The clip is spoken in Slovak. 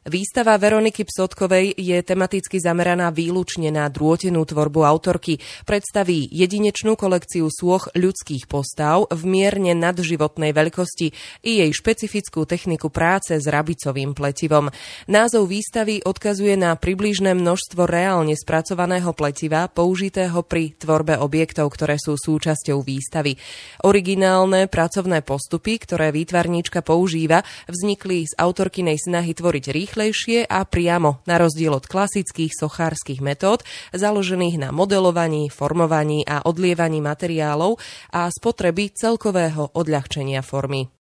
Výstava Veroniky Psotkovej je tematicky zameraná výlučne na drôtenú tvorbu autorky. Predstaví jedinečnú kolekciu sôch ľudských postav v mierne nadživotnej veľkosti i jej špecifickú techniku práce s rabicovým pletivom. Názov výstavy odkazuje na približné množstvo reálne spracovaného pletiva použitého pri tvorbe objektov, ktoré sú súčasťou výstavy. Originálne pracovné postupy, ktoré výtvarníčka používa, vznikli z autorkynej snahy tvoriť rýchlejšie a priamo, na rozdiel od klasických sochárskych metód, založených na modelovaní, formovaní a odlievaní materiálov a spotreby celkového odľahčenia formy.